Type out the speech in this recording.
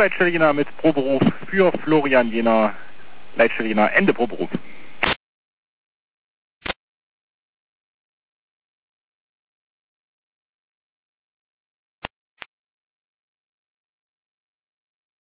Leitstelle Jena mit Proberuf für Florian Jena, Leitstelle Jena, Ende Proberuf.